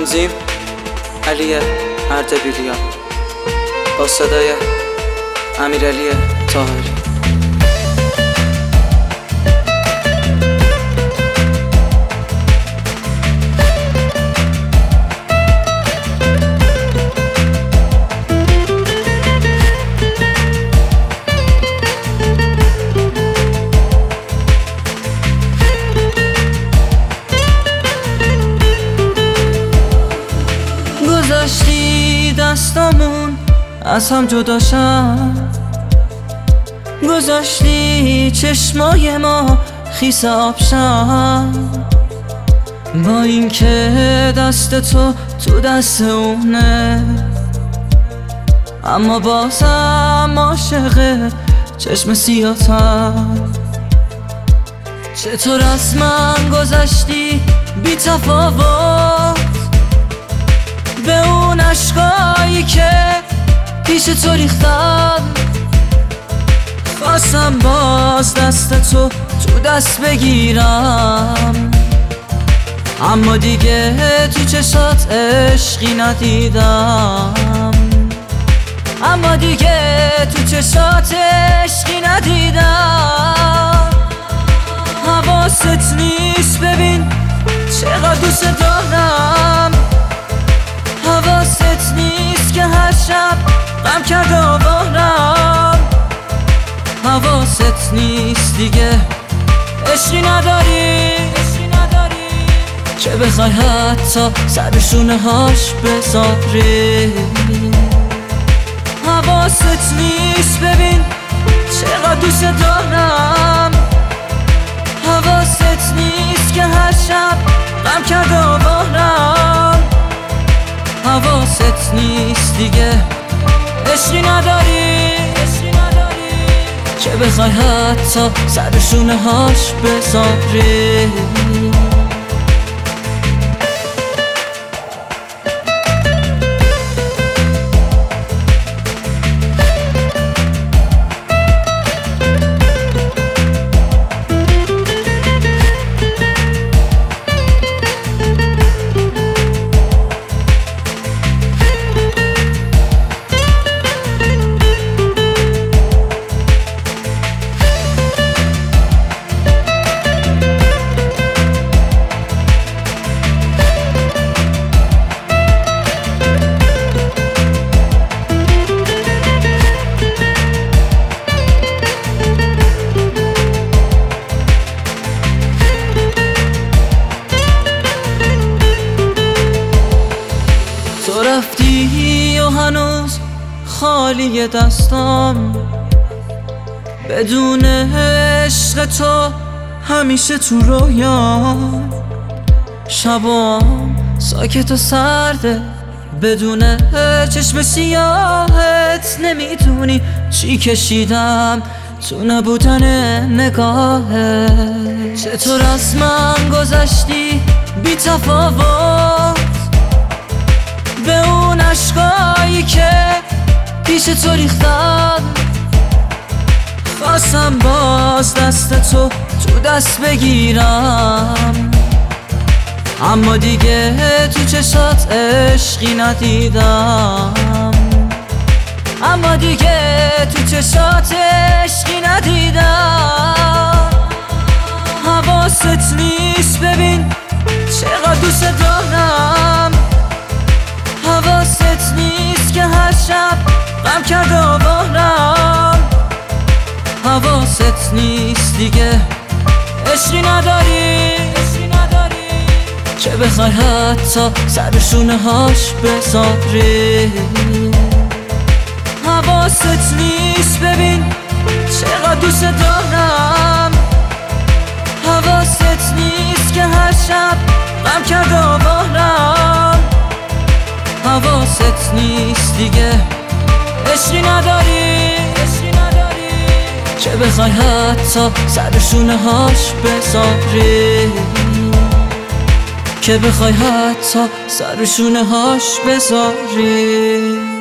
تنظیم علی اردبیلیان با صدای امیرعلی طاهری. گذاشتی دستامون از هم جداشن، گذاشتی چشمای ما خیس آبشن، با اینکه دست تو دست اونه، اما بازم عاشق چشم سیاتم. چطور از من گذشتی بی تفاوت به اون عشقایی که پیش تو ریختم. خواستم باز دست تو دست بگیرم، اما دیگه تو چشات عشقی ندیدم، اما دیگه تو چشات عشقی ندیدم. حواست نیست ببین چقدر دوست دارم، حواست نیست که هر شب غم کرد آوارم، حواست نیست دیگه عشقی نداری که بخوای حتی سر شونه هاش بذاری. حواست نیست ببین چقدر دوست دارم، حواست نیست که هر شب غم کرد آوارم، حواست نیست دیگه عشقی نداری که بخوای حتی سر شونه هاش بذاری. تو رفتی و هنوز خالی دستام، بدون عشق تو همیشه تو رویام. شبام ساکت و سرده بدون چشم سیاهت، نمیدونی چی کشیدم تو نبودن نگاهت. چطور از من گذشتی بی تفاوت به اون عشقایی که پیش تو ریختم. خواستم باز دست تو دست بگیرم، اما دیگه تو چشات عشقی ندیدم، اما دیگه تو چشات عشقی ندیدم. حواست نیست ببین چقدر دوست دارم، حواست نیست که هر شب غم کرد آوارم، حواست نیست دیگه عشقی نداری که بخوای حتی سر شونه هاش بذاری. حواست نیست ببین چقدر دوست دارم، حواست نیست که هر شب غم کرد آوارم، حواست نیست دیگه عشقی نداری که بخوای حتی سر شونه هاش بذاری، که بخوای حتی سر شونه هاش بذاری.